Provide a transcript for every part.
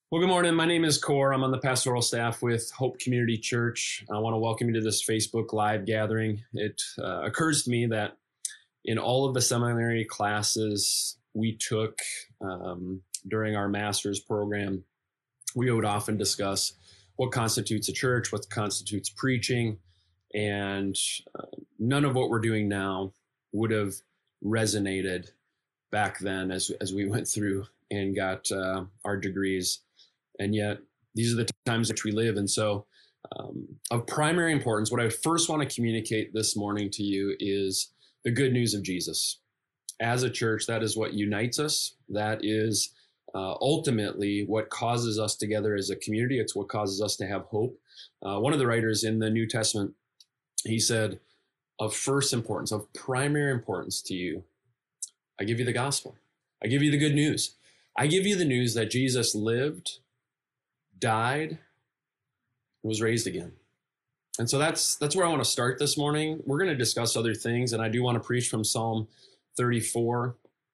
Well, good morning. My name is Core. I'm on the pastoral staff with Hope Community Church. I want to welcome you to this Facebook Live gathering. It occurs to me that in all of the seminary classes we took during our master's program, we would often discuss what constitutes a church, what constitutes preaching, and none of what we're doing now would have resonated back then as we went through and got our degrees. And yet, these are the times which we live. And so, of primary importance, what I first want to communicate this morning to you is the good news of Jesus. As a church, that is what unites us. That is ultimately what causes us together as a community. It's what causes us to have hope. One of the writers in the New Testament, he said, of first importance, of primary importance to you, I give you the gospel. I give you the good news. I give you the news that Jesus lived, died, was raised again. And so that's where I want to start this morning. We're going to discuss other things, and I do want to preach from Psalm 34.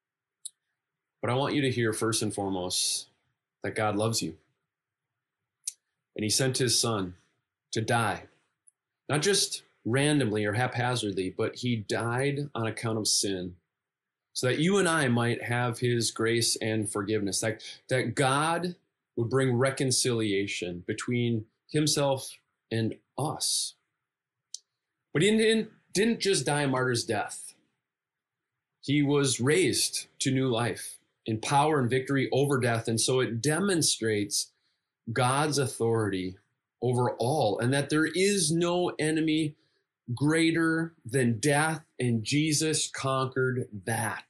But I want you to hear first and foremost that God loves you. And he sent his son to die, not just randomly or haphazardly, but he died on account of sin so that you and I might have his grace and forgiveness, that God would bring reconciliation between himself and us. But he didn't just die a martyr's death. He was raised to new life in power and victory over death. And so it demonstrates God's authority over all, and that there is no enemy greater than death, and Jesus conquered that.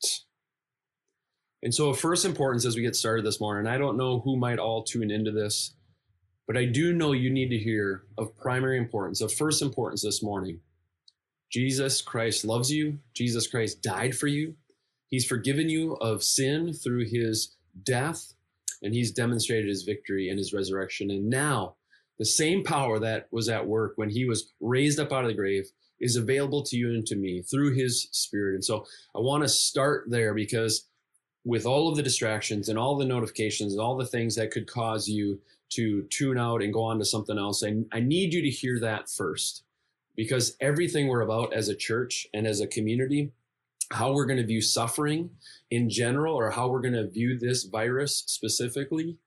And so of first importance as we get started this morning, I don't know who might all tune into this, but I do know you need to hear of primary importance, of first importance this morning. Jesus Christ loves you. Jesus Christ died for you. He's forgiven you of sin through his death, and he's demonstrated his victory and his resurrection. And now the same power that was at work when he was raised up out of the grave is available to you and to me through his Spirit. And so I want to start there, because with all of the distractions and all the notifications and all the things that could cause you to tune out and go on to something else, I need you to hear that first, because everything we're about as a church and as a community, how we're going to view suffering in general, or how we're going to view this virus specifically,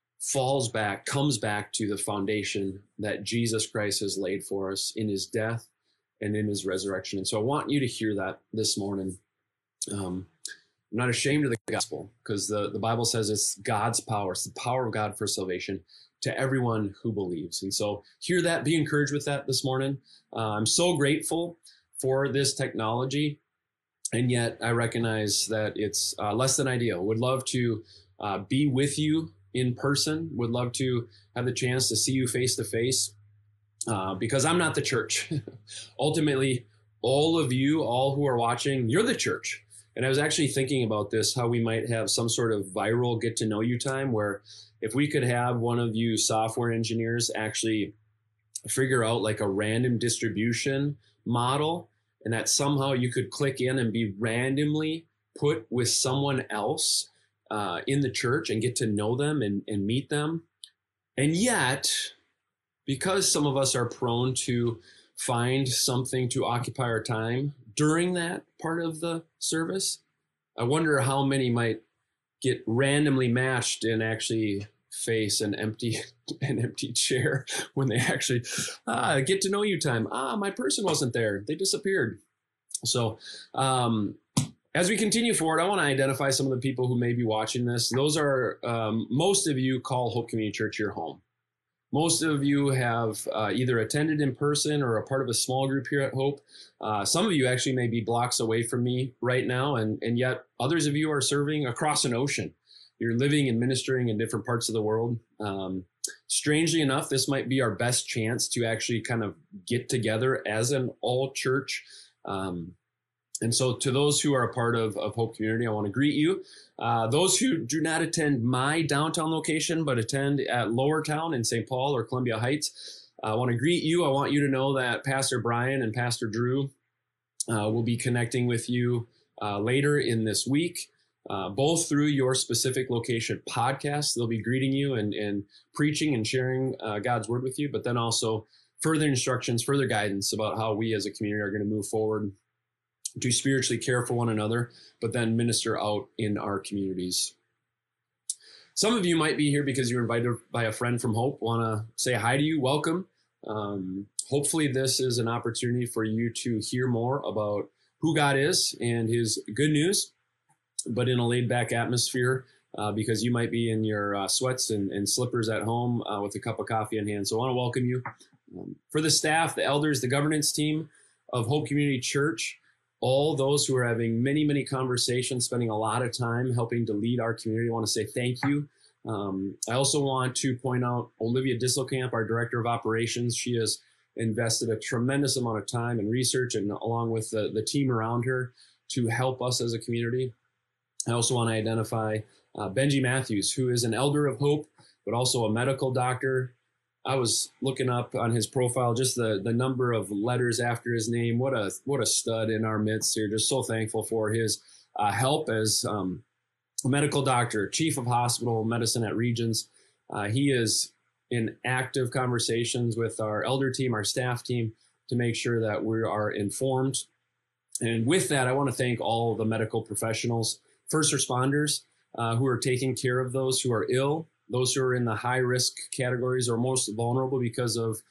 comes back to the foundation that Jesus Christ has laid for us in his death and in his resurrection. And so I want you to hear that this morning. I'm not ashamed of the gospel, because the Bible says it's God's power. It's the power of God for salvation to everyone who believes. And so hear that, be encouraged with that this morning. I'm so grateful for this technology, and yet I recognize that it's less than ideal. Would love to be with you in person, would love to have the chance to see you face to face, because I'm not the church. Ultimately, all of you, all who are watching, you're the church. And I was actually thinking about this, how we might have some sort of viral get to know you time, where if we could have one of you software engineers actually figure out like a random distribution model, and that somehow you could click in and be randomly put with someone else in the church and get to know them and meet them. And yet, because some of us are prone to find something to occupy our time during that part of the service, I wonder how many might get randomly matched and actually face an empty chair when they actually get to know you time. My person wasn't there. They disappeared. So as we continue forward, I want to identify some of the people who may be watching this. Those are, most of you call Hope Community Church your home. Most of you have either attended in person or are part of a small group here at Hope. Some of you actually may be blocks away from me right now, and yet others of you are serving across an ocean. You're living and ministering in different parts of the world. Strangely enough, this might be our best chance to actually kind of get together as an all-church. And so to those who are a part of Hope Community, I want to greet you. Those who do not attend my downtown location, but attend at Lower Town in St. Paul or Columbia Heights, I want to greet you. I want you to know that Pastor Brian and Pastor Drew will be connecting with you later in this week. both through your specific location podcast. They'll be greeting you and preaching and sharing God's word with you, but then also further instructions, further guidance about how we as a community are going to move forward to spiritually care for one another, but then minister out in our communities. Some of you might be here because you're invited by a friend from Hope. Want to say hi to you, welcome. Hopefully this is an opportunity for you to hear more about who God is and his good news, but in a laid back atmosphere, because you might be in your sweats and slippers at home with a cup of coffee in hand. So I want to welcome you. For the staff, the elders, the governance team of Hope Community Church, all those who are having many, many conversations, spending a lot of time helping to lead our community, I want to say thank you. I also want to point out Olivia Disselkamp, our Director of Operations. She has invested a tremendous amount of time and research, and along with the team around her, to help us as a community. I also want to identify Benji Matthews, who is an elder of Hope, but also a medical doctor. I was looking up on his profile, just the number of letters after his name. What a stud in our midst here. Just so thankful for his help as a medical doctor, chief of hospital medicine at Regions. He is in active conversations with our elder team, our staff team, to make sure that we are informed. And with that, I want to thank all the medical professionals, first responders who are taking care of those who are ill, those who are in the high risk categories or most vulnerable because of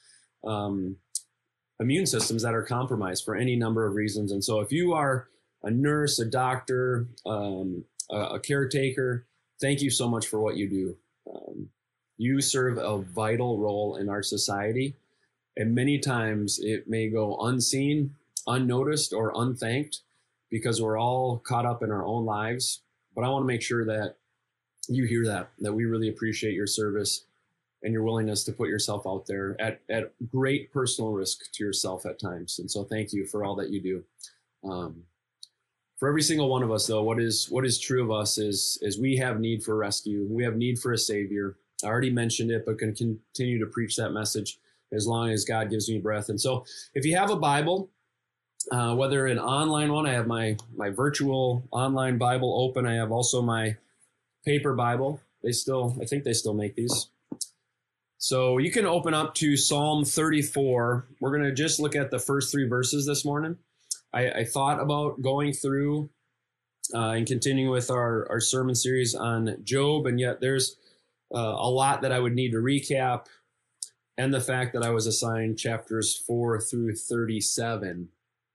immune systems that are compromised for any number of reasons. And so if you are a nurse, a doctor, a caretaker, thank you so much for what you do. You serve a vital role in our society, and many times it may go unseen, unnoticed, or unthanked because we're all caught up in our own lives. But I want to make sure that you hear that we really appreciate your service and your willingness to put yourself out there at great personal risk to yourself at times. And so thank you for all that you do. For every single one of us, though, what is true of us is we have need for rescue. We have need for a savior. I already mentioned it, but can continue to preach that message as long as God gives me breath. And so if you have a Bible, whether an online one, I have my virtual online Bible open. I have also my paper Bible. I think they still make these. So you can open up to Psalm 34. We're going to just look at the first 3 verses this morning. I thought about going through and continuing with our sermon series on Job, and yet there's a lot that I would need to recap, and the fact that I was assigned chapters 4 through 37.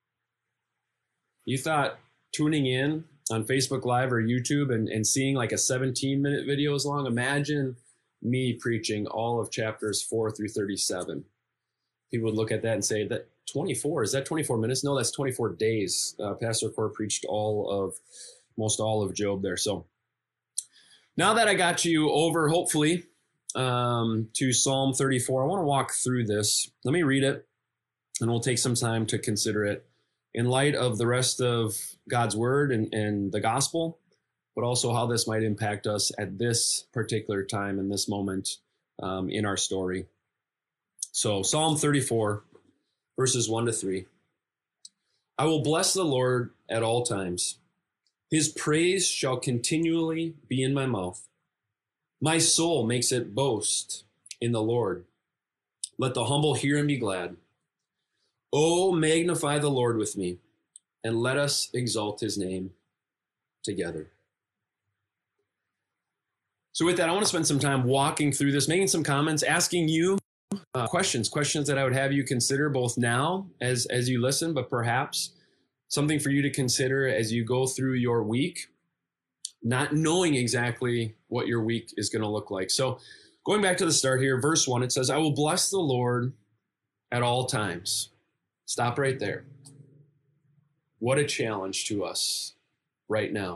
You thought tuning in on Facebook Live or YouTube and seeing like a 17-minute video is long? Imagine me preaching all of chapters 4 through 37. People would look at that and say, that 24, is that 24 minutes? No, that's 24 days. Pastor Core preached most all of Job there. So now that I got you over, hopefully, to Psalm 34, I want to walk through this. Let me read it, and we'll take some time to consider it in light of the rest of God's word and the gospel, but also how this might impact us at this particular time in this moment in our story. So Psalm 34, verses 1 to 3. I will bless the Lord at all times. His praise shall continually be in my mouth. My soul makes it boast in the Lord. Let the humble hear and be glad. Oh, magnify the Lord with me, and let us exalt his name together. So with that, I want to spend some time walking through this, making some comments, asking you questions that I would have you consider both now as you listen, but perhaps something for you to consider as you go through your week, not knowing exactly what your week is going to look like. So going back to the start here, verse 1, it says, I will bless the Lord at all times. Stop right there. What a challenge to us right now.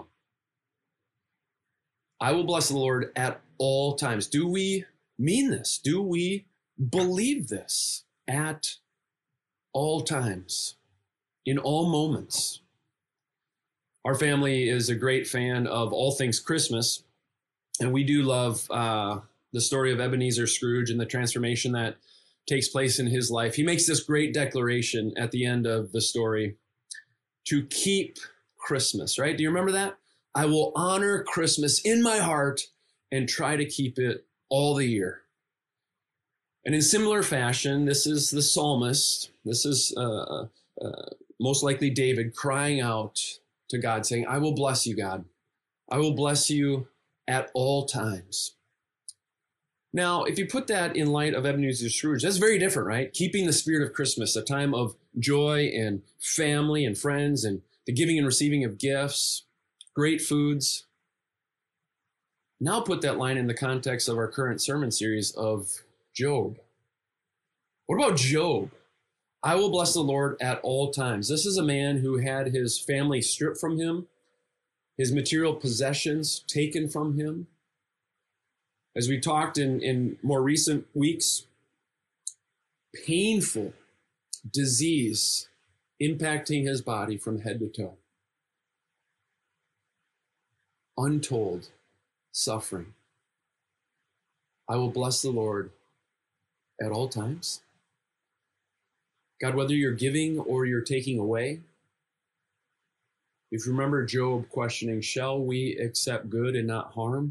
I will bless the Lord at all times. Do we mean this? Do we believe this at all times, in all moments? Our family is a great fan of all things Christmas, and we do love the story of Ebenezer Scrooge and the transformation that takes place in his life. He makes this great declaration at the end of the story to keep Christmas, right? Do you remember that? I will honor Christmas in my heart and try to keep it all the year. And in similar fashion, this is the psalmist. This is most likely David crying out to God, saying, I will bless you, God. I will bless you at all times. Now, if you put that in light of Ebenezer Scrooge, that's very different, right? Keeping the spirit of Christmas, a time of joy and family and friends and the giving and receiving of gifts, great foods. Now put that line in the context of our current sermon series of Job. What about Job? I will bless the Lord at all times. This is a man who had his family stripped from him, his material possessions taken from him. As we talked in more recent weeks, painful disease impacting his body from head to toe. Untold suffering. I will bless the Lord at all times. God, whether you're giving or you're taking away, if you remember Job questioning, shall we accept good and not harm?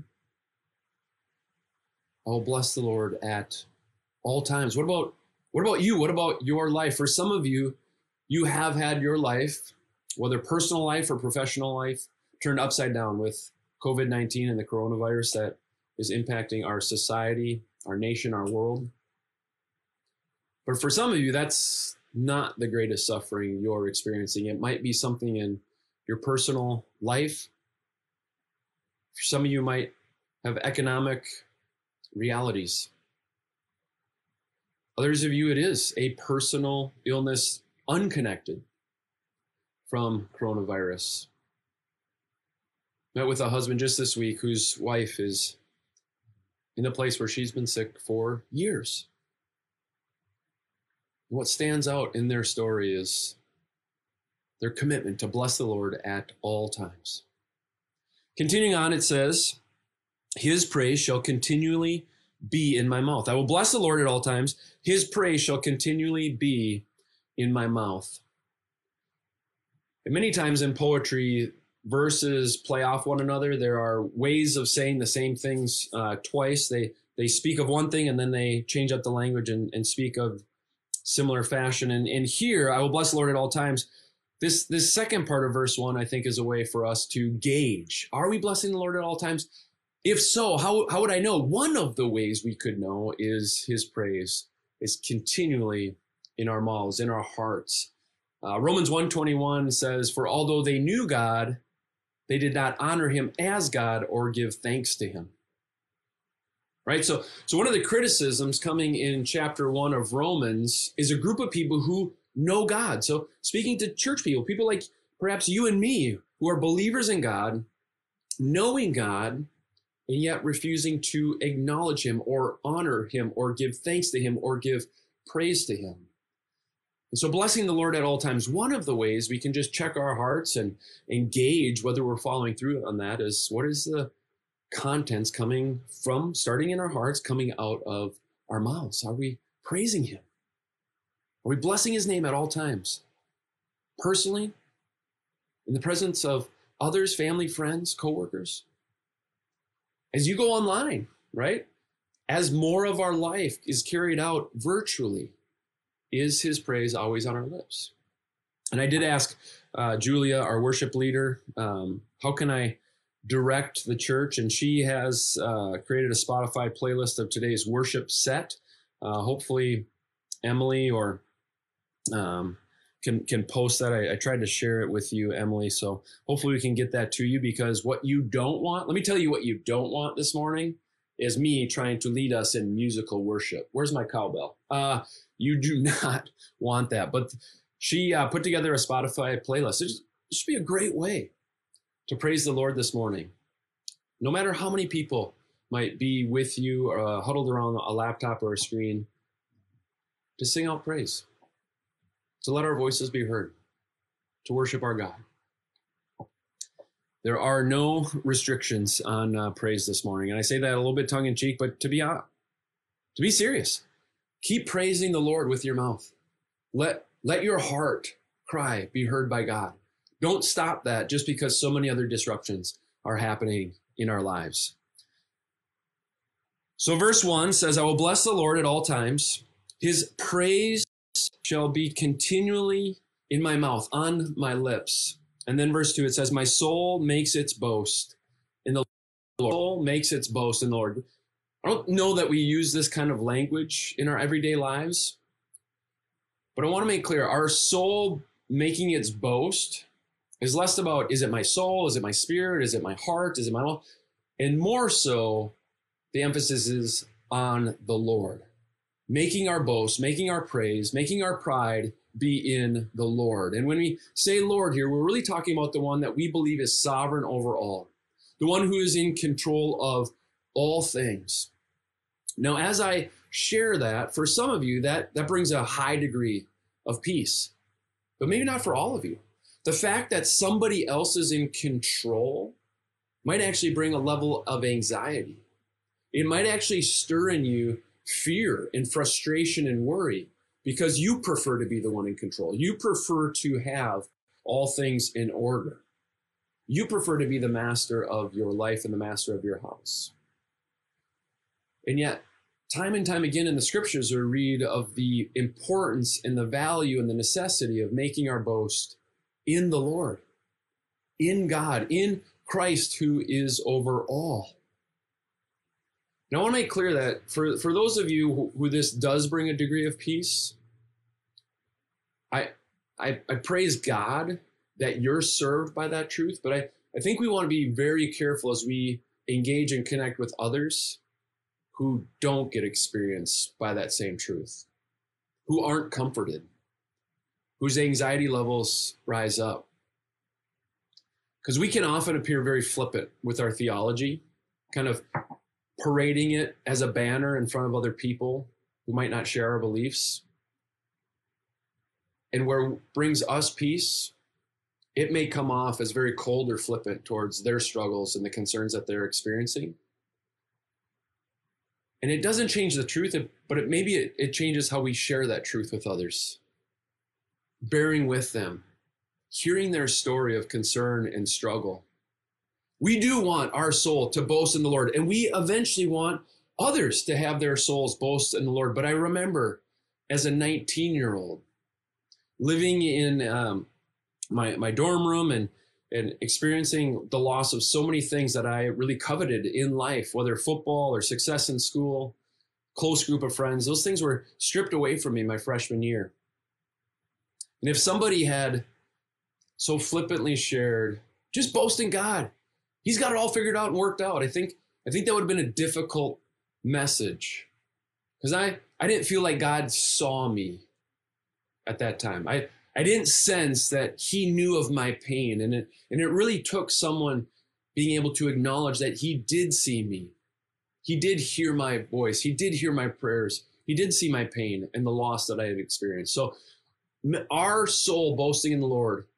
I will bless the Lord at all times. What about you? What about your life? For some of you, you have had your life, whether personal life or professional life, turned upside down with COVID-19 and the coronavirus that is impacting our society, our nation, our world. But for some of you, that's not the greatest suffering you're experiencing. It might be something in your personal life. For some of you might have economic realities. Others of you, it is a personal illness unconnected from coronavirus. Met with a husband just this week whose wife is in a place where she's been sick for years. What stands out in their story is their commitment to bless the Lord at all times. Continuing on, it says, his praise shall continually be in my mouth. I will bless the Lord at all times. His praise shall continually be in my mouth. And many times in poetry, verses play off one another. There are ways of saying the same things twice. They speak of one thing and then they change up the language and speak of similar fashion. And here, I will bless the Lord at all times. This second part of verse 1, I think, is a way for us to gauge. Are we blessing the Lord at all times? If so, how would I know? One of the ways we could know is his praise is continually in our mouths, in our hearts. Romans 1:21 says, for although they knew God, they did not honor him as God or give thanks to him. Right? So one of the criticisms coming in chapter 1 of Romans is a group of people who know God. So speaking to church people like perhaps you and me, who are believers in God, knowing God, and yet refusing to acknowledge him or honor him or give thanks to him or give praise to him. And so blessing the Lord at all times, one of the ways we can just check our hearts and engage whether we're following through on that is, what is the contents coming from, starting in our hearts, coming out of our mouths? Are we praising him? Are we blessing his name at all times? Personally, in the presence of others, family, friends, coworkers? As you go online, right? As more of our life is carried out virtually, is his praise always on our lips? And I did ask Julia, our worship leader, how can I direct the church? And she has created a Spotify playlist of today's worship set. Hopefully Emily or can post that. I tried to share it with you, Emily. So hopefully we can get that to you, because what you don't want, let me tell you what you don't want this morning is me trying to lead us in musical worship. Where's my cowbell? You do not want that. But she put together a Spotify playlist. It should be a great way to praise the Lord this morning. No matter how many people might be with you or huddled around a laptop or a screen, to sing out praise, to let our voices be heard, to worship our God. There are no restrictions on praise this morning. And I say that a little bit tongue in cheek, but to be serious, keep praising the Lord with your mouth. Let your heart cry be heard by God. Don't stop that just because so many other disruptions are happening in our lives. So verse 1 says, I will bless the Lord at all times. His praise shall be continually in my mouth, on my lips. And then verse 2, it says, my soul makes its boast in the Lord. Soul makes its boast in the Lord. I don't know that we use this kind of language in our everyday lives, but I want to make clear, our soul making its boast is less about, is it my soul? Is it my spirit? Is it my heart? Is it my will? And more so, the emphasis is on the Lord. Making our boast, making our praise, making our pride be in the Lord. And when we say Lord here, we're really talking about the one that we believe is sovereign over all, the one who is in control of all things. Now, as I share that, for some of you, that brings a high degree of peace, but maybe not for all of you. The fact that somebody else is in control might actually bring a level of anxiety. It might actually stir in you fear and frustration and worry because you prefer to be the one in control. You prefer to have all things in order. You prefer to be the master of your life and the master of your house. And yet, time and time again in the scriptures, we read of the importance and the value and the necessity of making our boast in the Lord, in God, in Christ who is over all. Now, I want to make clear that for those of you who this does bring a degree of peace, I praise God that you're served by that truth, but I think we want to be very careful as we engage and connect with others who don't get experienced by that same truth, who aren't comforted, whose anxiety levels rise up. Because we can often appear very flippant with our theology, kind of parading it as a banner in front of other people who might not share our beliefs. And where it brings us peace, it may come off as very cold or flippant towards their struggles and the concerns that they're experiencing. And it doesn't change the truth, but it changes how we share that truth with others. Bearing with them, hearing their story of concern and struggle. We do want our soul to boast in the Lord, and we eventually want others to have their souls boast in the Lord. But I remember as a 19-year-old living in my dorm room and experiencing the loss of so many things that I really coveted in life, whether football or success in school, close group of friends. Those things were stripped away from me my freshman year. And if somebody had so flippantly shared, just boast in God, He's got it all figured out and worked out, I think that would have been a difficult message, because I didn't feel like God saw me at that time. I didn't sense that He knew of my pain, and it really took someone being able to acknowledge that He did see me. He did hear my voice. He did hear my prayers. He did see my pain and the loss that I had experienced. So our soul boasting in the Lord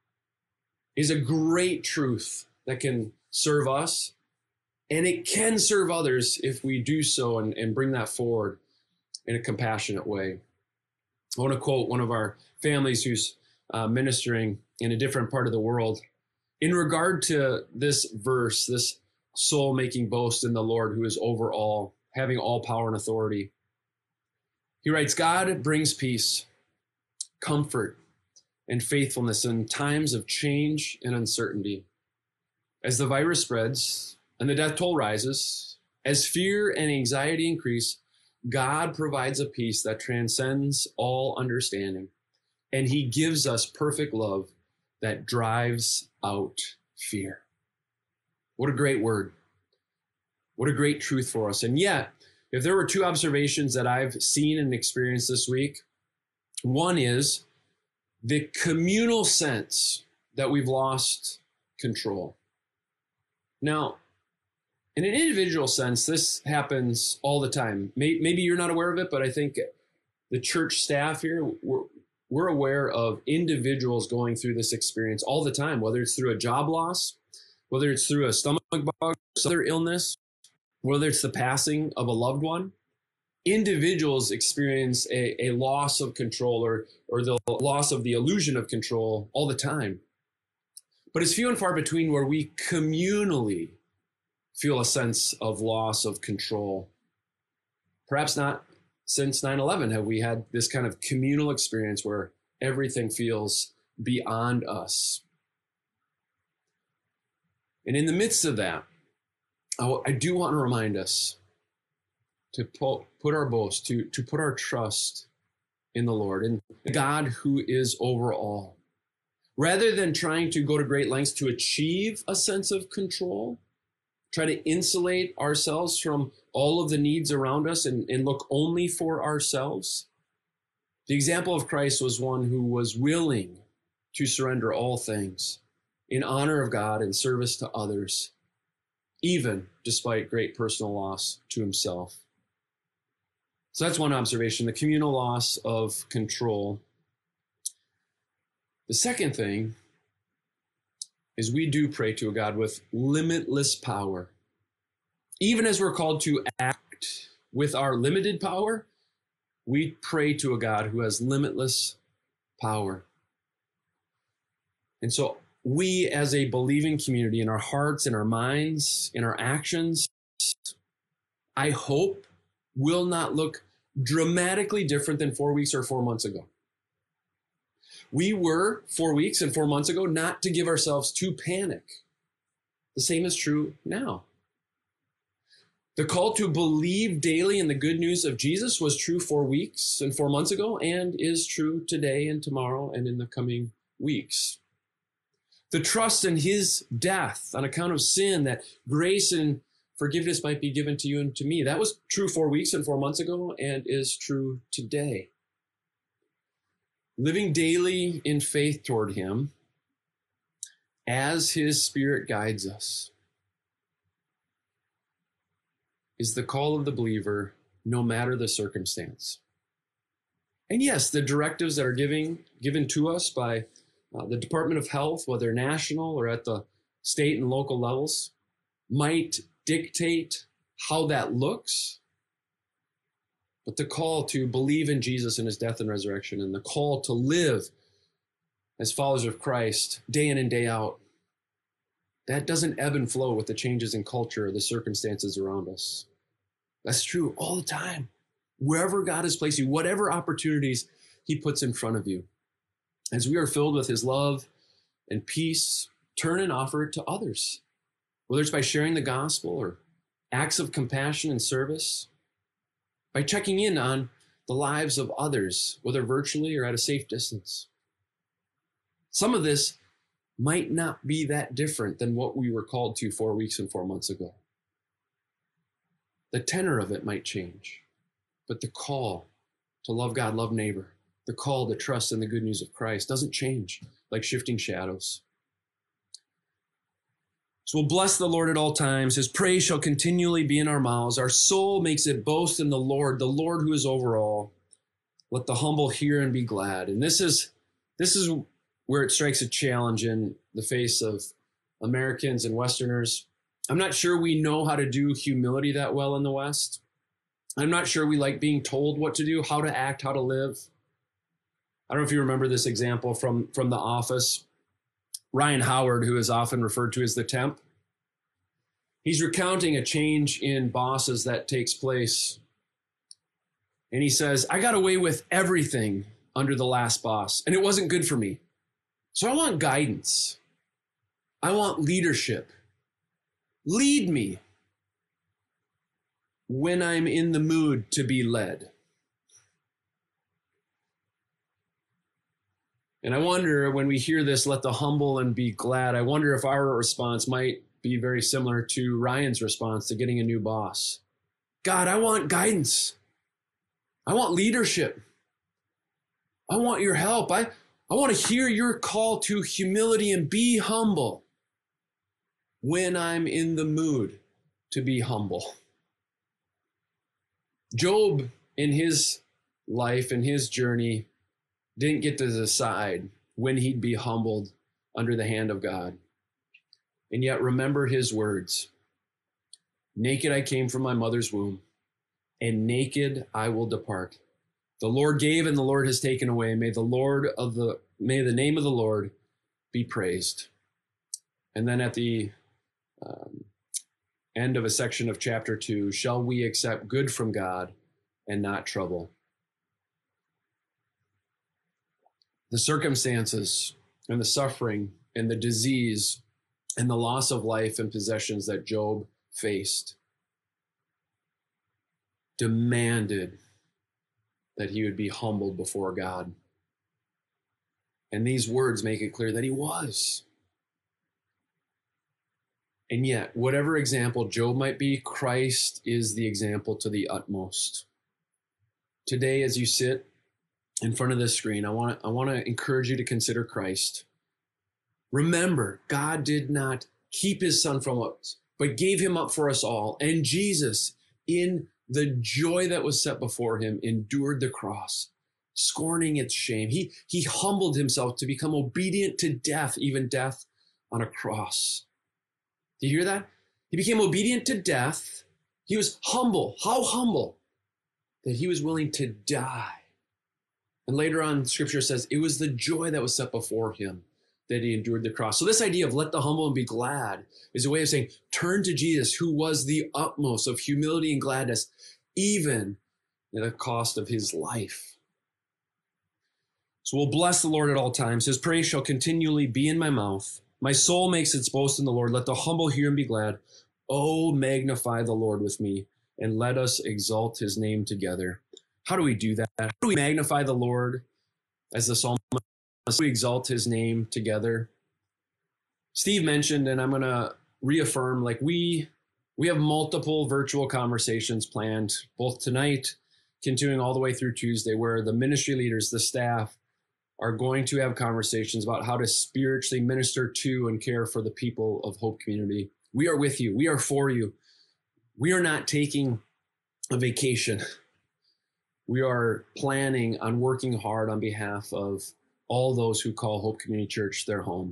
is a great truth that can serve us, and it can serve others if we do so and bring that forward in a compassionate way. I want to quote one of our families who's ministering in a different part of the world in regard to this verse, this soul making boast in the Lord who is over all, having all power and authority. He writes, God brings peace, comfort, and faithfulness in times of change and uncertainty. As the virus spreads and the death toll rises, as fear and anxiety increase, God provides a peace that transcends all understanding, and He gives us perfect love that drives out fear. What a great word. What a great truth for us. And yet, if there were two observations that I've seen and experienced this week, one is the communal sense that we've lost control. Now, in an individual sense, this happens all the time. Maybe you're not aware of it, but I think the church staff here, we're aware of individuals going through this experience all the time, whether it's through a job loss, whether it's through a stomach bug, some other illness, whether it's the passing of a loved one. Individuals experience a loss of control or the loss of the illusion of control all the time. But it's few and far between where we communally feel a sense of loss of control. Perhaps not since 9/11 have we had this kind of communal experience where everything feels beyond us. And in the midst of that, I do want to remind us to put our boast, to put our trust in the Lord, in God who is over all. Rather than trying to go to great lengths to achieve a sense of control, try to insulate ourselves from all of the needs around us and look only for ourselves. The example of Christ was one who was willing to surrender all things in honor of God and service to others, even despite great personal loss to himself. So that's one observation, the communal loss of control. The second thing is we do pray to a God with limitless power. Even as we're called to act with our limited power, we pray to a God who has limitless power. And so we as a believing community, in our hearts, in our minds, in our actions, I hope will not look dramatically different than 4 weeks or 4 months ago. We were 4 weeks and 4 months ago not to give ourselves to panic. The same is true now. The call to believe daily in the good news of Jesus was true 4 weeks and 4 months ago and is true today and tomorrow and in the coming weeks. The trust in his death on account of sin, that grace and forgiveness might be given to you and to me. That was true 4 weeks and 4 months ago and is true today. Living daily in faith toward him as his Spirit guides us is the call of the believer, no matter the circumstance. And yes, the directives that are given to us by the Department of Health, whether national or at the state and local levels, might dictate how that looks. But the call to believe in Jesus and his death and resurrection, and the call to live as followers of Christ day in and day out, that doesn't ebb and flow with the changes in culture or the circumstances around us. That's true all the time. Wherever God has placed you, whatever opportunities he puts in front of you, as we are filled with his love and peace, turn and offer it to others, whether it's by sharing the gospel or acts of compassion and service, by checking in on the lives of others, whether virtually or at a safe distance. Some of this might not be that different than what we were called to 4 weeks and 4 months ago. The tenor of it might change, but the call to love God, love neighbor, the call to trust in the good news of Christ doesn't change like shifting shadows. So we'll bless the Lord at all times. His praise shall continually be in our mouths. Our soul makes it boast in the Lord who is over all. Let the humble hear and be glad. And this is where it strikes a challenge in the face of Americans and Westerners. I'm not sure we know how to do humility that well in the West. I'm not sure we like being told what to do, how to act, how to live. I don't know if you remember this example from The Office. Ryan Howard, who is often referred to as the temp, he's recounting a change in bosses that takes place. And he says, I got away with everything under the last boss, and it wasn't good for me. So I want guidance. I want leadership. Lead me when I'm in the mood to be led. And I wonder, when we hear this, let the humble and be glad, I wonder if our response might be very similar to Ryan's response to getting a new boss. God, I want guidance. I want leadership. I want your help. I want to hear your call to humility and be humble when I'm in the mood to be humble. Job, in his life, in his journey, didn't get to decide when he'd be humbled under the hand of God. And yet remember his words. Naked I came from my mother's womb, and naked I will depart. The Lord gave and the Lord has taken away. May the name of the Lord be praised. And then at the End of a section of chapter 2. Shall we accept good from God and not trouble? The circumstances and the suffering and the disease and the loss of life and possessions that Job faced demanded that he would be humbled before God. And these words make it clear that he was. And yet, whatever example Job might be, Christ is the example to the utmost. Today, as you sit in front of this screen, I want to encourage you to consider Christ. Remember, God did not keep his son from us, but gave him up for us all. And Jesus, in the joy that was set before him, endured the cross, scorning its shame. He humbled himself to become obedient to death, even death on a cross. Do you hear that? He became obedient to death. He was humble. How humble? That he was willing to die. And later on, Scripture says it was the joy that was set before him that he endured the cross. So this idea of let the humble and be glad is a way of saying, turn to Jesus, who was the utmost of humility and gladness, even at the cost of his life. So we'll bless the Lord at all times. His praise shall continually be in my mouth. My soul makes its boast in the Lord. Let the humble hear and be glad. Oh, magnify the Lord with me, and let us exalt his name together. How do we do that? How do we magnify the Lord as the psalmist? How do we exalt his name together? Steve mentioned, and I'm going to reaffirm, like we have multiple virtual conversations planned, both tonight, continuing all the way through Tuesday, where the ministry leaders, the staff, are going to have conversations about how to spiritually minister to and care for the people of Hope Community. We are with you. We are for you. We are not taking a vacation. We are planning on working hard on behalf of all those who call Hope Community Church their home.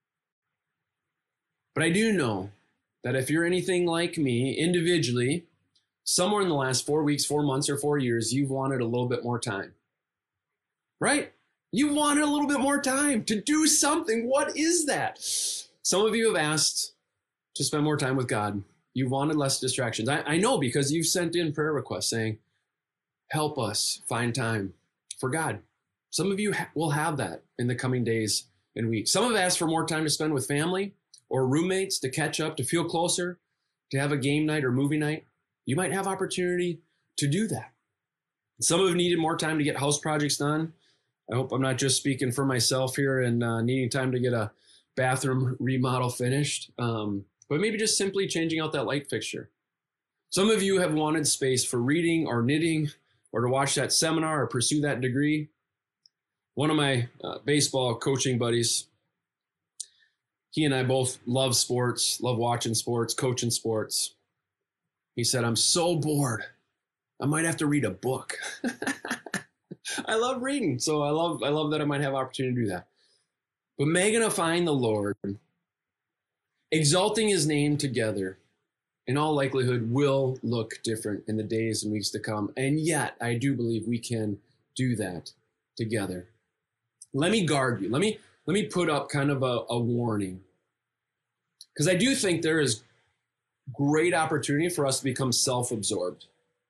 But I do know that if you're anything like me individually, somewhere in the last 4 weeks, 4 months, or 4 years, you've wanted a little bit more time, right? You wanted a little bit more time to do something. What is that? Some of you have asked to spend more time with God. You wanted less distractions. I know because you've sent in prayer requests saying, help us find time for God. Some of you will have that in the coming days and weeks. Some have asked for more time to spend with family or roommates, to catch up, to feel closer, to have a game night or movie night. You might have opportunity to do that. Some have needed more time to get house projects done. I hope I'm not just speaking for myself here and needing time to get a bathroom remodel finished, but maybe just simply changing out that light fixture. Some of you have wanted space for reading or knitting or to watch that seminar or pursue that degree. One of my baseball coaching buddies, he and I both love sports, love watching sports, coaching sports. He said, I'm so bored. I might have to read a book. I love reading, so I love that I might have opportunity to do that. But magnifying the Lord, exalting his name together, in all likelihood will look different in the days and weeks to come. And yet, I do believe we can do that together. Let me guard you. Let me put up kind of a warning. Because I do think there is great opportunity for us to become self-absorbed,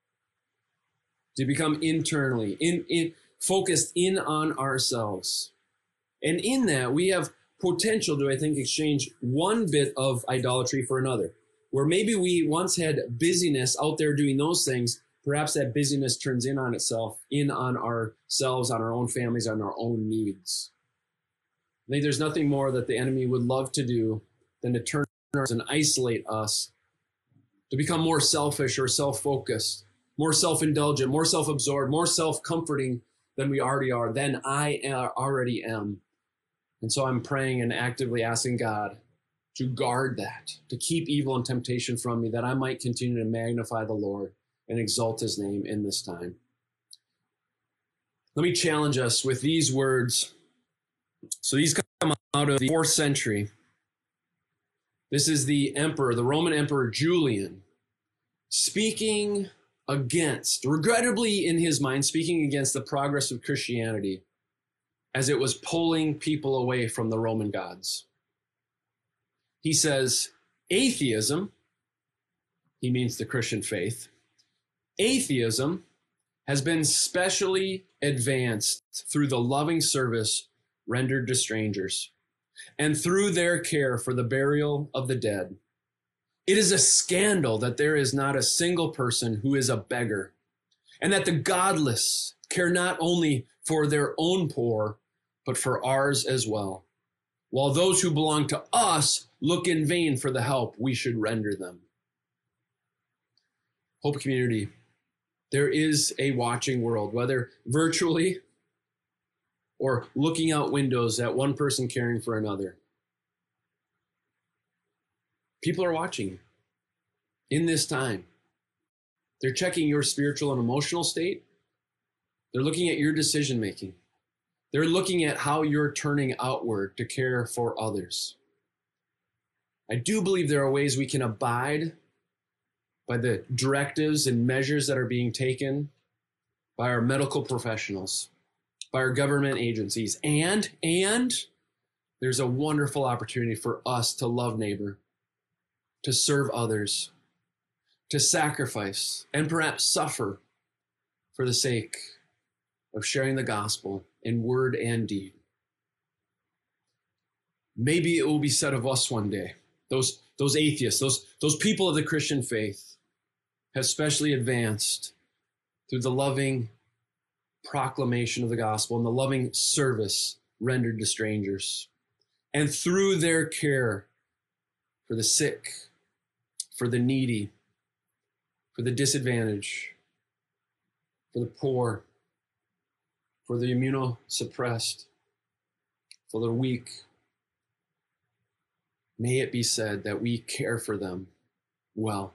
to become internally focused in on ourselves. And in that, we have potential to, I think, exchange one bit of idolatry for another. Where maybe we once had busyness out there doing those things, perhaps that busyness turns in on itself, in on ourselves, on our own families, on our own needs. I think there's nothing more that the enemy would love to do than to turn us and isolate us, to become more selfish or self-focused, more self-indulgent, more self-absorbed, more self-comforting than we already are, than I already am. And so I'm praying and actively asking God to guard that, to keep evil and temptation from me, that I might continue to magnify the Lord and exalt his name in this time. Let me challenge us with these words. So these come out of the 4th century. This is the emperor, the Roman emperor Julian, speaking against, regrettably in his mind, speaking against the progress of Christianity as it was pulling people away from the Roman gods. He says, atheism he means the Christian faith. Atheism has been specially advanced through the loving service rendered to strangers and through their care for the burial of the dead. It is a scandal that there is not a single person who is a beggar, and that the godless care not only for their own poor, but for ours as well, while those who belong to us look in vain for the help we should render them. Hope Community, there is a watching world, whether virtually or looking out windows at one person caring for another. People are watching you in this time. They're checking your spiritual and emotional state. They're looking at your decision making. They're looking at how you're turning outward to care for others. I do believe there are ways we can abide by the directives and measures that are being taken by our medical professionals, by our government agencies, and there's a wonderful opportunity for us to love neighbor, to serve others, to sacrifice, and perhaps suffer for the sake of sharing the gospel in word and deed. Maybe it will be said of us one day, those atheists, those people of the Christian faith have specially advanced through the loving proclamation of the gospel and the loving service rendered to strangers, and through their care for the sick, for the needy, for the disadvantaged, for the poor, for the immunosuppressed, for the weak. May it be said that we care for them well.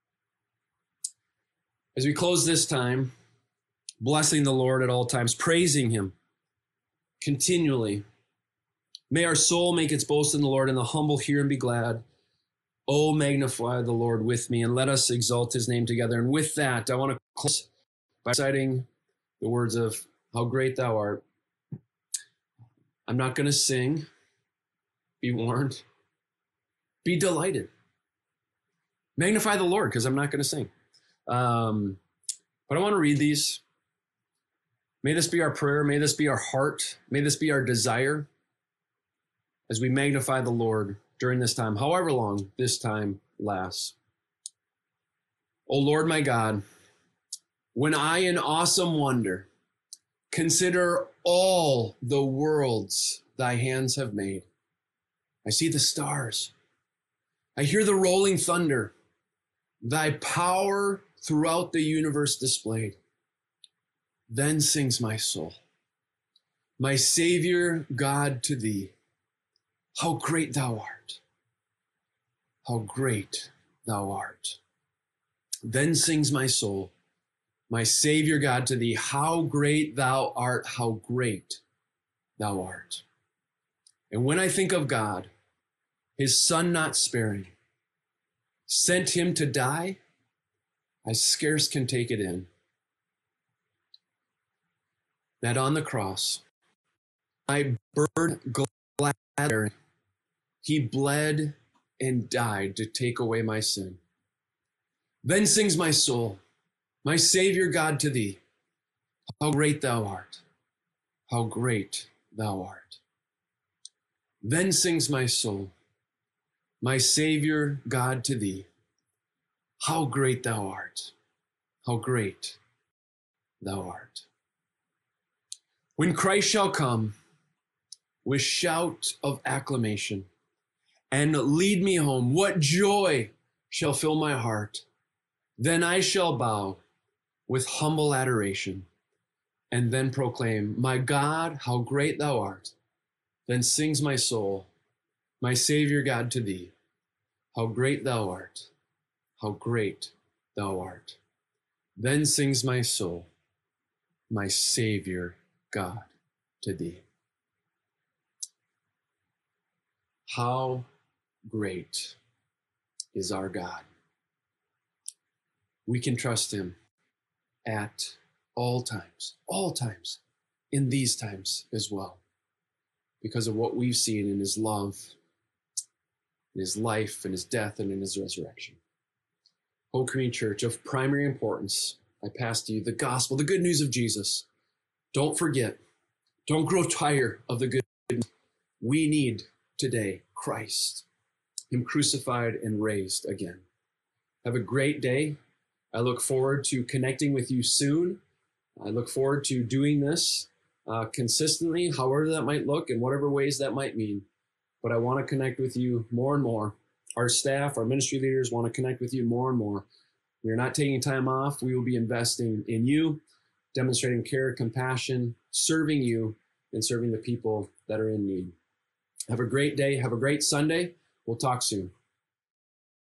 As we close this time, blessing the Lord at all times, praising him continually, may our soul make its boast in the Lord, and the humble hear and be glad. Oh, magnify the Lord with me, and let us exalt his name together. And with that, I want to close by reciting the words of How Great Thou Art. I'm not going to sing. Be warned. Be delighted. Magnify the Lord, because I'm not going to sing. But I want to read these. May this be our prayer. May this be our heart. May this be our desire as we magnify the Lord during this time, however long this time lasts. O Lord, my God, when I in awesome wonder consider all the worlds thy hands have made, I see the stars. I hear the rolling thunder, thy power throughout the universe displayed. Then sings my soul, my Savior God, to thee. How great thou art. How great thou art. Then sings my soul, my Savior God, to thee. How great thou art. How great thou art. And when I think of God, his Son not sparing, sent him to die, I scarce can take it in. That on the cross, I burned glad, he bled and died to take away my sin. Then sings my soul, my Savior God, to thee. How great thou art. How great thou art. Then sings my soul, my Savior God, to thee. How great thou art. How great thou art. When Christ shall come with shout of acclamation and lead me home, what joy shall fill my heart. Then I shall bow with humble adoration and then proclaim, my God, how great thou art. Then sings my soul, my Savior God, to thee. How great thou art. How great thou art. Then sings my soul, my Savior God, to thee. How great is our God. We can trust him at all times, in these times as well, because of what we've seen in his love, in his life, in his death, and in his resurrection. Hope Community Church, of primary importance, I pass to you the gospel, the good news of Jesus. Don't forget, don't grow tired of the good news. We need today Christ, him crucified and raised again. Have a great day. I look forward to connecting with you soon. I look forward to doing this consistently, however that might look and whatever ways that might mean. But I want to connect with you more and more. Our staff, our ministry leaders want to connect with you more and more. We are not taking time off. We will be investing in you, demonstrating care, compassion, serving you, and serving the people that are in need. Have a great day. Have a great Sunday. We'll talk soon.